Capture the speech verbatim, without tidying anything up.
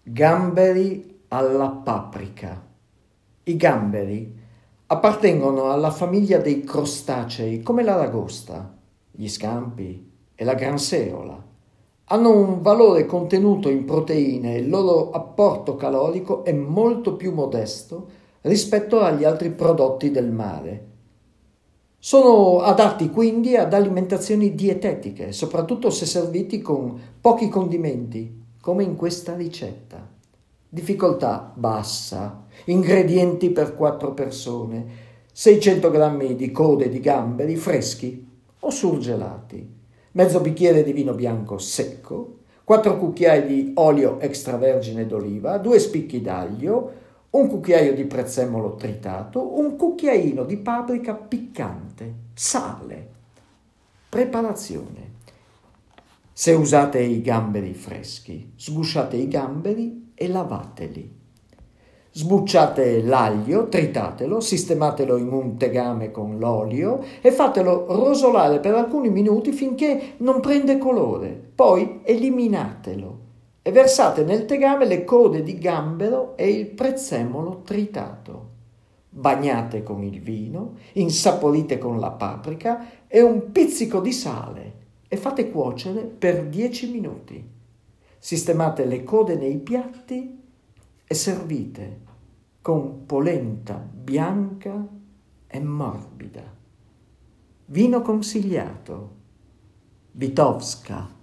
Gamberi alla paprika. I gamberi appartengono alla famiglia dei crostacei come la lagosta, gli scampi e la granseola. Hanno un valore contenuto in proteine e il loro apporto calorico è molto più modesto rispetto agli altri prodotti del mare. Sono adatti quindi ad alimentazioni dietetiche, soprattutto se serviti con pochi condimenti, come in questa ricetta. Difficoltà bassa, ingredienti per quattro persone, seicento grammi di code di gamberi freschi o surgelati, mezzo bicchiere di vino bianco secco, quattro cucchiai di olio extravergine d'oliva, due spicchi d'aglio, un cucchiaio di prezzemolo tritato, un cucchiaino di paprika piccante, sale. Preparazione. Se usate i gamberi freschi, sgusciate i gamberi e lavateli. Sbucciate l'aglio, tritatelo, sistematelo in un tegame con l'olio e fatelo rosolare per alcuni minuti finché non prende colore. Poi eliminatelo e versate nel tegame le code di gambero e il prezzemolo tritato. Bagnate con il vino, insaporite con la paprika e un pizzico di sale e fate cuocere per dieci minuti. Sistemate le code nei piatti e servite con polenta bianca e morbida. Vino consigliato. Vitovska.